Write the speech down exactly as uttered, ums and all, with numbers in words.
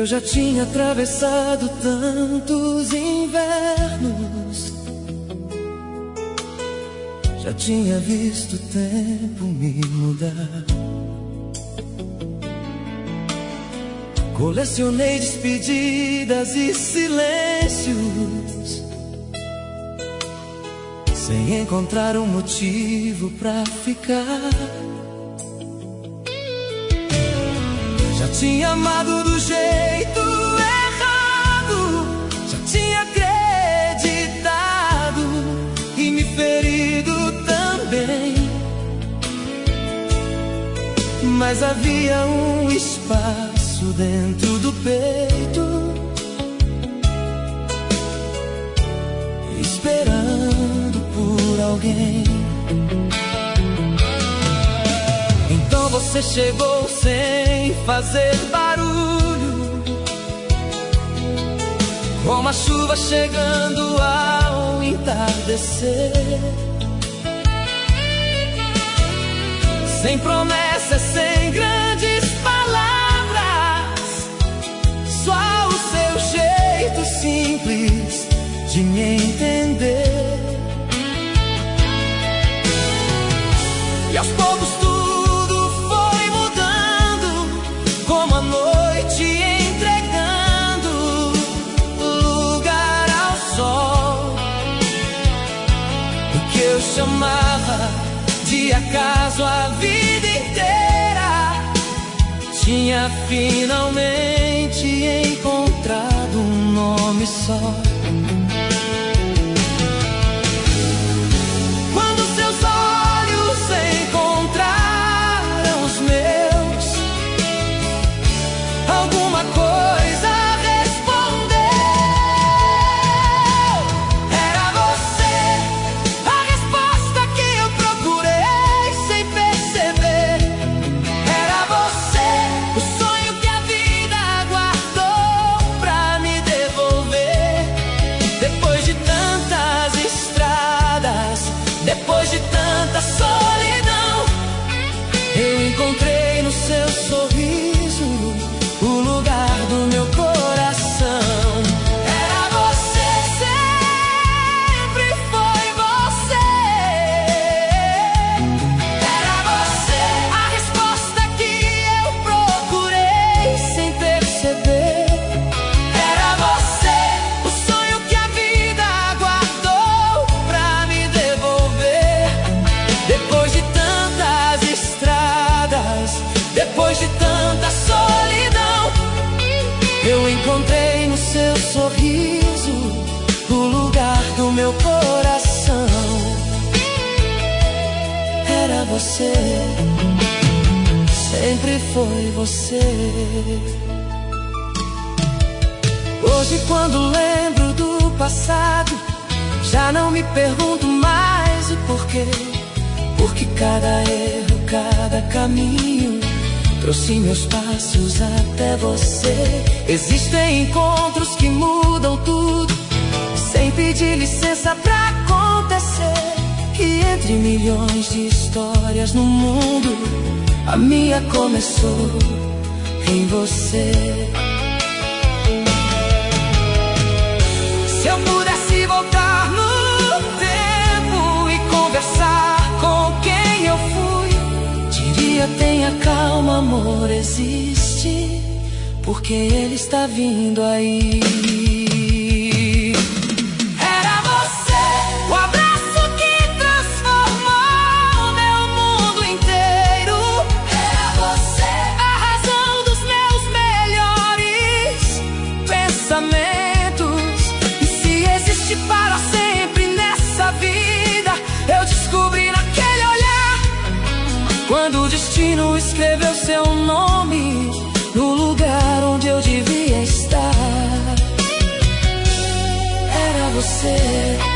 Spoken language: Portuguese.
Eu já tinha atravessado tantos invernos, já tinha visto o tempo me mudar. Colecionei despedidas e silêncios, sem encontrar um motivo pra ficar. Já tinha amado do jeito errado, já tinha acreditado e me ferido também. Mas havia um espaço dentro do peito, esperando por alguém. Então você chegou sem fazer barulho, como a chuva chegando ao entardecer. Sem promessas, sem grandes palavras, só o seu jeito simples de me entender. E aos poucos tudo foi mudando, como a noite entregando lugar ao sol. O que eu chamava de acaso a vida inteira tinha finalmente encontrado um nome só. Quando seus olhos encontraram os meus, alguma coisa respondeu. Era você a resposta que eu procurei sem perceber. Era você o sonho que a vida guardou pra me devolver. Depois de tantas estradas, depois de tanta solidão, eu encontrei no seu sorriso o lugar do meu coração. Era você, sempre foi você. Era você a resposta que eu procurei sem perceber. Era você o sonho que a vida guardou pra me devolver. Depois de tantas estradas, depois de tanta solidão, eu encontrei no seu sorriso o lugar do meu coração. Era você, sempre foi você. Hoje, quando lembro do passado, já não me pergunto mais o porquê. Porque cada erro, cada caminho trouxe meus passos até você. Existem encontros que mudam tudo, sem pedir licença pra acontecer. E entre milhões de histórias no mundo, a minha começou em você. Se eu pudesse voltar no tempo e conversar com quem eu fui, diria: tenha calma, amor, existe, porque ele está vindo aí. Era você o abraço que transformou meu mundo inteiro. Era você a razão dos meus melhores pensamentos. E se existe para sempre nessa vida, eu descobri naquele olhar, quando o destino escreveu seu nome no lugar onde eu devia estar. Era você.